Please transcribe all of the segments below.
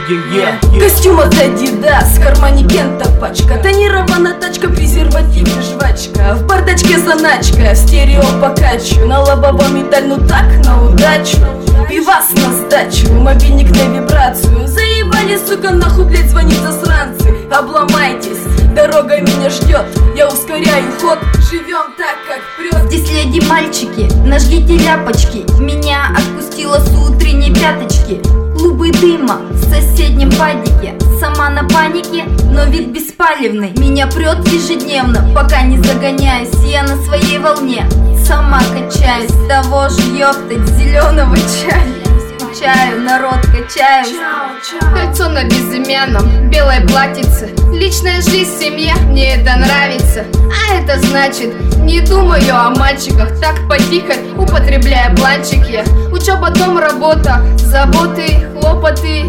Костюм от Adidas, в кармане Кента пачка, тонирована тачка, презерватив и жвачка. В бардачке заначка, в стерео покачу, на лобовом медаль, ну так, на удачу. Пивас на сдачу, мобильник на вибрацию. Заебали, сука, нахуй, блять, звонит засранцы. Обломайтесь, дорога меня ждет, я ускоряю ход. Живем так, как прет. Здесь леди мальчики, нажгите ляпочки. Меня отпустила с утренней пяточки. Клубы дыма в соседнем падике. Сама на панике, но вид беспалевный. Меня прет ежедневно, пока не загоняюсь. Я на своей волне, сама качаюсь. Того же ёптать зеленого чая. Чаю, народ, качаюсь. Кольцо на безымянном, белое платьице. Личная жизнь, семья, мне это нравится. А это значит, не думаю о мальчиках. Так потихо, употребляя бланчик я. Учеба, дом, работа, заботы, хлопоты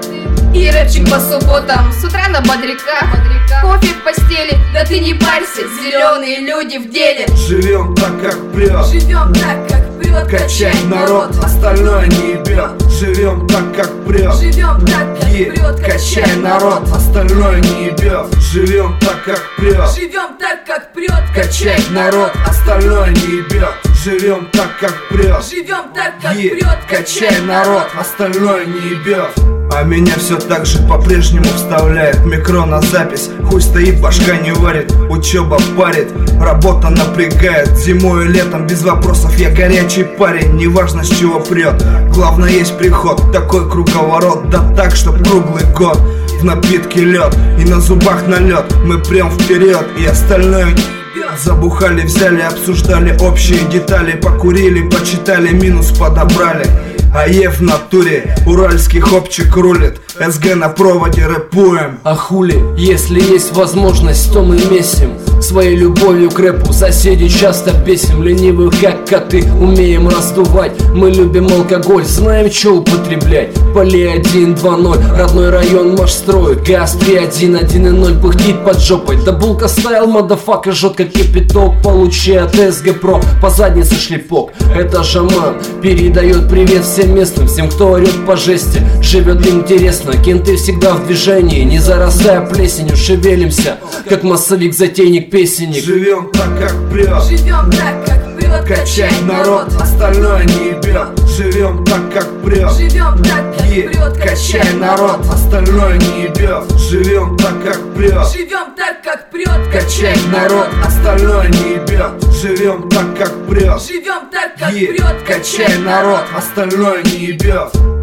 и рэпчик по субботам. С утра на бодряках, кофе в постели. Да ты не парься, зеленые люди в деле. Живем так, как прет. Живем так, как прет. Качай народ, остальное не ебет. Живем так, как прет. Живем так, как прет. Качай народ, остальное не ебет. Живем так, как прет. Живем так, как прет. Качай народ, остальное не ебет. Живем так, как прет. Живем так, как прет. Качай народ, остальное не ебет. А меня все так же по-прежнему вставляет микро на запись. Хуй стоит, башка не варит, учеба парит, работа напрягает. Зимой и летом без вопросов я горячий парень. Неважно с чего прет, главное есть приход. Такой круговорот, да так, чтоб круглый год. В напитке лед и на зубах налет. Мы прям вперед и остальное не ебет. Забухали, взяли, обсуждали общие детали. Покурили, почитали, минус подобрали. АЕ в натуре, уральский хопчик рулит. СГ на проводе, рэпуем. А хули, если есть возможность, то мы месим своей любовью к рэпу. Соседей часто бесим, ленивых как коты умеем раздувать. Мы любим алкоголь, знаем, что употреблять. Поли 1-2-0, родной район маш строит. ГАЗ 3-1-1-0 пыхтит под жопой. Да булка стайл, мадафака, жжет как кипяток. Получи от СГ Про по заднице шлепок. Это шаман передает привет всем местным, всем, кто орет по жести. Живет интересно, кенты всегда в движении. Не зарастая плесенью, шевелимся, как массовик-затейник, песенник. Живем так, как прет. Живем так, как прет. Качай народ, остальное не ебет. Живем так, как прет. Живем так, как прет. Качай народ, остальное не ебет. Живем так, как прет. Живем так, как прет. Качай народ, остальное не ебет. Живем так, как прет. Живем так, как прет. Качай народ, остальное не ебет.